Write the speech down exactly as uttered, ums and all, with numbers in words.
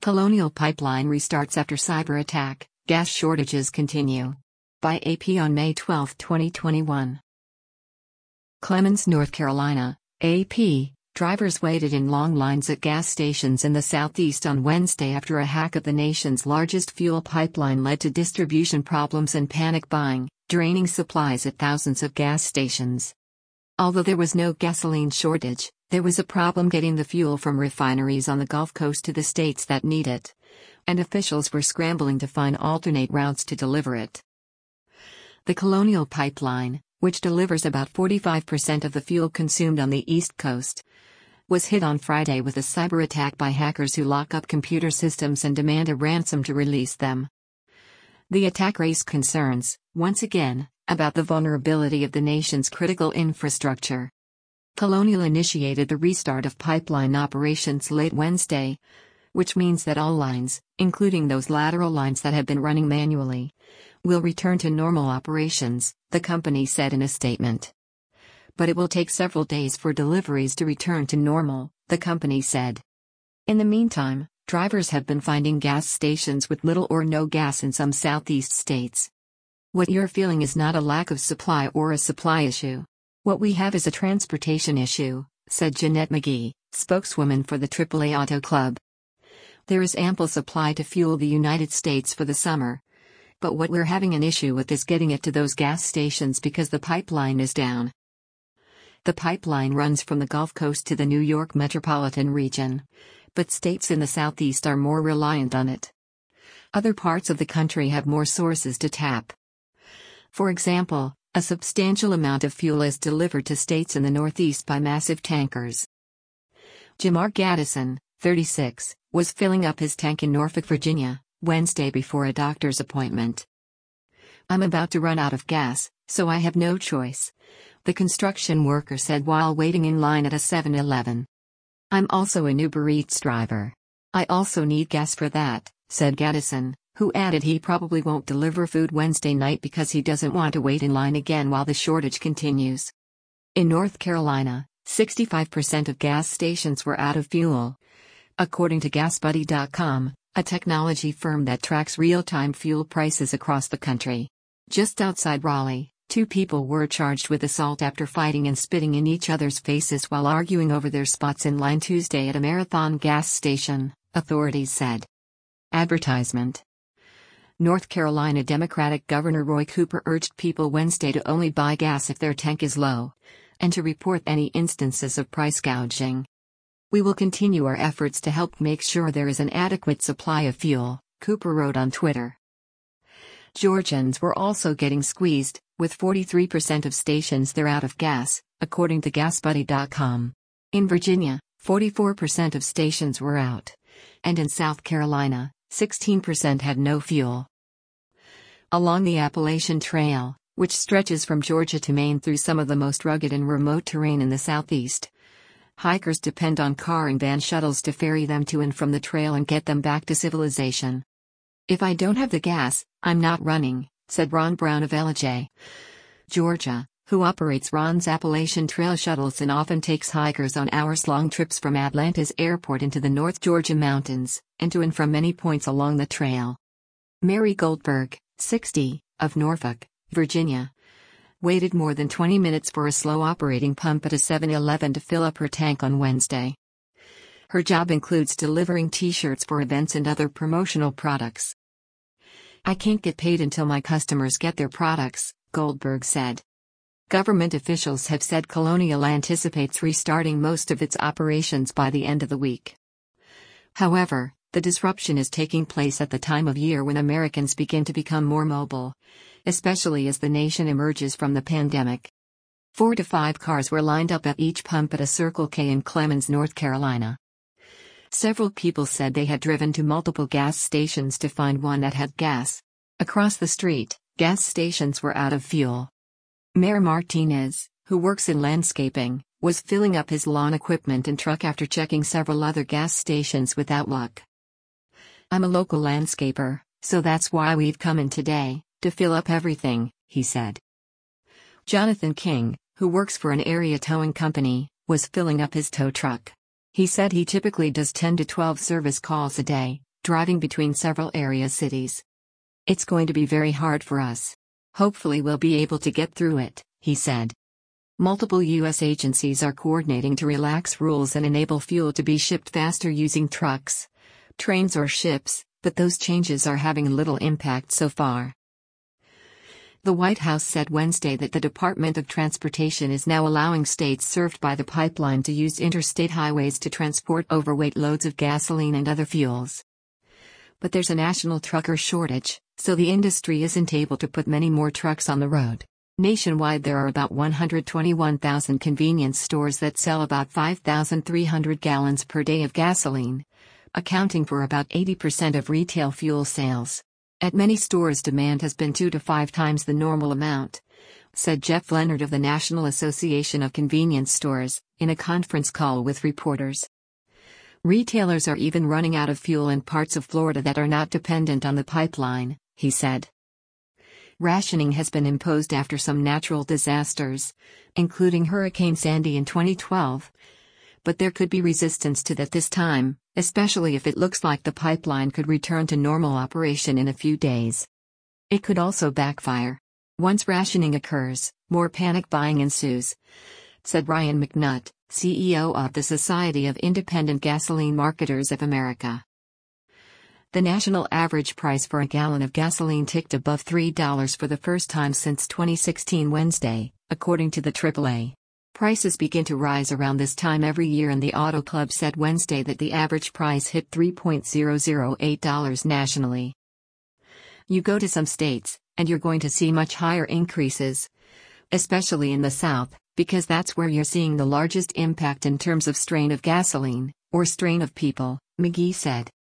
Colonial Pipeline restarts after cyber attack, gas shortages continue. By A P on May twelfth, twenty twenty-one. Clemens, North Carolina, A P, drivers waited in long lines at gas stations in the southeast on Wednesday after a hack of the nation's largest fuel pipeline led to distribution problems and panic buying, draining supplies at thousands of gas stations. Although there was no gasoline shortage, there was a problem getting the fuel from refineries on the Gulf Coast to the states that need it, and officials were scrambling to find alternate routes to deliver it. The Colonial Pipeline, which delivers about forty-five percent of the fuel consumed on the East Coast, was hit on Friday with a cyber attack by hackers who lock up computer systems and demand a ransom to release them. The attack raised concerns, once again, about the vulnerability of the nation's critical infrastructure. Colonial initiated the restart of pipeline operations late Wednesday, which means that all lines, including those lateral lines that have been running manually, will return to normal operations, the company said in a statement. But it will take several days for deliveries to return to normal, the company said. In the meantime, drivers have been finding gas stations with little or no gas in some southeast states. What you're feeling is not a lack of supply or a supply issue. What we have is a transportation issue, said Jeanette McGee, spokeswoman for the triple A Auto Club. There is ample supply to fuel the United States for the summer. But what we're having an issue with is getting it to those gas stations because the pipeline is down. The pipeline runs from the Gulf Coast to the New York metropolitan region, but states in the southeast are more reliant on it. Other parts of the country have more sources to tap. For example, a substantial amount of fuel is delivered to states in the Northeast by massive tankers. Jamar Gaddison, thirty-six, was filling up his tank in Norfolk, Virginia, Wednesday before a doctor's appointment. I'm about to run out of gas, so I have no choice, the construction worker said while waiting in line at a seven eleven. I'm also an Uber Eats driver. I also need gas for that, said Gaddison, who added he probably won't deliver food Wednesday night because he doesn't want to wait in line again while the shortage continues. In North Carolina, sixty-five percent of gas stations were out of fuel, according to gas buddy dot com, a technology firm that tracks real-time fuel prices across the country. Just outside Raleigh, two people were charged with assault after fighting and spitting in each other's faces while arguing over their spots in line Tuesday at a Marathon gas station, authorities said. Advertisement. North Carolina Democratic Governor Roy Cooper urged people Wednesday to only buy gas if their tank is low, and to report any instances of price gouging. We will continue our efforts to help make sure there is an adequate supply of fuel, Cooper wrote on Twitter. Georgians were also getting squeezed, with forty-three percent of stations they're out of gas, according to gas buddy dot com. In Virginia, forty-four percent of stations were out, and in South Carolina, sixteen percent had no fuel. Along the Appalachian Trail, which stretches from Georgia to Maine through some of the most rugged and remote terrain in the southeast, hikers depend on car and van shuttles to ferry them to and from the trail and get them back to civilization. If I don't have the gas, I'm not running, said Ron Brown of Ellijay, Georgia, who operates Ron's Appalachian Trail shuttles and often takes hikers on hours-long trips from Atlanta's airport into the North Georgia mountains, and to and from many points along the trail. Mary Goldberg, sixty, of Norfolk, Virginia, waited more than twenty minutes for a slow-operating pump at a seven eleven to fill up her tank on Wednesday. Her job includes delivering T-shirts for events and other promotional products. I can't get paid until my customers get their products, Goldberg said. Government officials have said Colonial anticipates restarting most of its operations by the end of the week. However, the disruption is taking place at the time of year when Americans begin to become more mobile, especially as the nation emerges from the pandemic. Four to five cars were lined up at each pump at a Circle K in Clemens, North Carolina. Several people said they had driven to multiple gas stations to find one that had gas. Across the street, gas stations were out of fuel. Mayor Martinez, who works in landscaping, was filling up his lawn equipment and truck after checking several other gas stations without luck. I'm a local landscaper, so that's why we've come in today, to fill up everything, he said. Jonathan King, who works for an area towing company, was filling up his tow truck. He said he typically does ten to twelve service calls a day, driving between several area cities. "It's going to be very hard for us. Hopefully we'll be able to get through it," he said. Multiple U S agencies are coordinating to relax rules and enable fuel to be shipped faster using trucks, trains or ships, but those changes are having little impact so far. The White House said Wednesday that the Department of Transportation is now allowing states served by the pipeline to use interstate highways to transport overweight loads of gasoline and other fuels. But there's a national trucker shortage, so the industry isn't able to put many more trucks on the road. Nationwide, there are about one hundred twenty-one thousand convenience stores that sell about five thousand three hundred gallons per day of gasoline, accounting for about eighty percent of retail fuel sales. At many stores, demand has been two to five times the normal amount, said Jeff Leonard of the National Association of Convenience Stores, in a conference call with reporters. Retailers are even running out of fuel in parts of Florida that are not dependent on the pipeline, he said. Rationing has been imposed after some natural disasters, including Hurricane Sandy in twenty twelve. But there could be resistance to that this time, especially if it looks like the pipeline could return to normal operation in a few days. It could also backfire. Once rationing occurs, more panic buying ensues, said Ryan McNutt, C E O of the Society of Independent Gasoline Marketers of America. The national average price for a gallon of gasoline ticked above three dollars for the first time since twenty sixteen Wednesday, according to the triple A. Prices begin to rise around this time every year, and the Auto Club said Wednesday that the average price hit three thousand eight dollars nationally. You go to some states, and you're going to see much higher increases, especially in the South, because that's where you're seeing the largest impact in terms of strain of gasoline, or strain of people, McGee said.